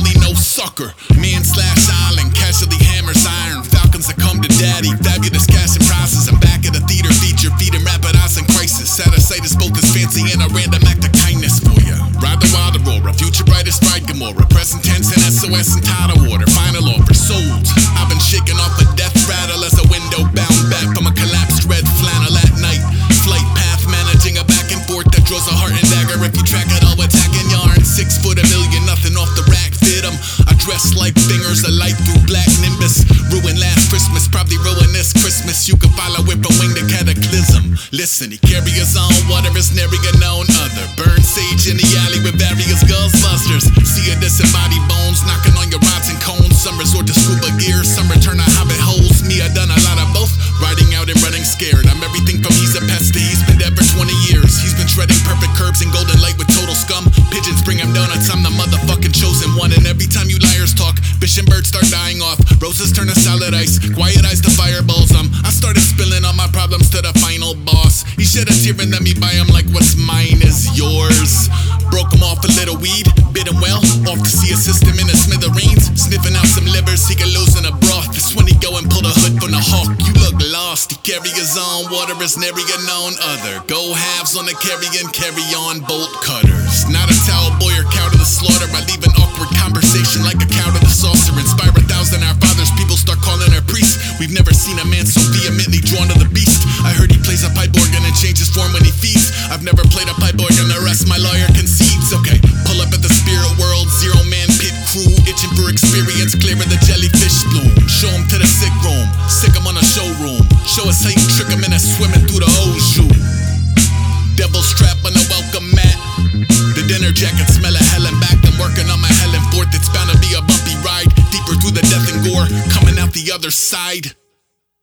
daddy, no sucker. Man slash island, casualty hammers iron. Falcons that come to daddy, fabulous cash and prizes. I'm back at a theater feature, feeding rapid eyes in crisis. Out of sight is both as fancy and a random act of kindness for ya. Ride the wild aurora, future brightest bride Gamora. Present tense and SOS and tidal water. Final offer sold. I've been shaking off a death rattle as a window bound back from a collapsed red flannel at night. Flight path managing a back and forth that draws a heart and dagger. If you track it all, attacking yarn. 6 foot a million, nothing off the rack fit 'em. I dress like fingers of light through black nimbus. Ruined last Christmas, probably ruin this Christmas. You can follow it from wing to cataclysm. Listen, he carry his own water, is nary a known other. Burn sage in the alley with various ghostbusters. See a disembodied bones knocking on your rods and cones. Some resort to scuba gear, some return to hobbit holes. Me, I done a lot of both, riding out and running scared. I'm everything from he's a pest to he's been dead for 20 years. He's been shredding perfect curbs in golden light with total scum. Pigeons bring him donuts, I'm the motherfucking chosen one. And every time you liars talk, fish and birds start dying off. Roses turn to solid ice, quiet eyes to fireballs. I started spilling all my problems to the final boss. He shed a tear and let me buy him like what's mine is yours. Broke him off a little weed, bit him well, off to see a system in the smithereens. Sniffing out some livers, he can lose in a broth. That's when he go and pull the hood from the hawk. You look lost, he carry his own water, is nary a known other. Go halves on the carry on bolt cutters. Not a towel boy or cow to the slaughter. I leave an awkward conversation like a cow to the saucer. Inspire 1,000 our fathers, people start calling her priest. We've never seen a man so vehemently drawn to the beast. I heard he plays a pipe organ and changes form when he feeds. I've never played a pipe organ, the rest my lawyer concedes. Okay, pull up at the spirit world, 0-man pit crew, itching for experience, clearing the jellyfish bloom. Show him to the sick room, sick him on a showroom. Show us how you trick him into swimming through the Oju. Devil's trap on the welcome mat. The dinner jacket smell of hell and back. I'm working on my hell and forth. It's bound to be a bumpy ride, deeper through the death and gore, coming out the other side.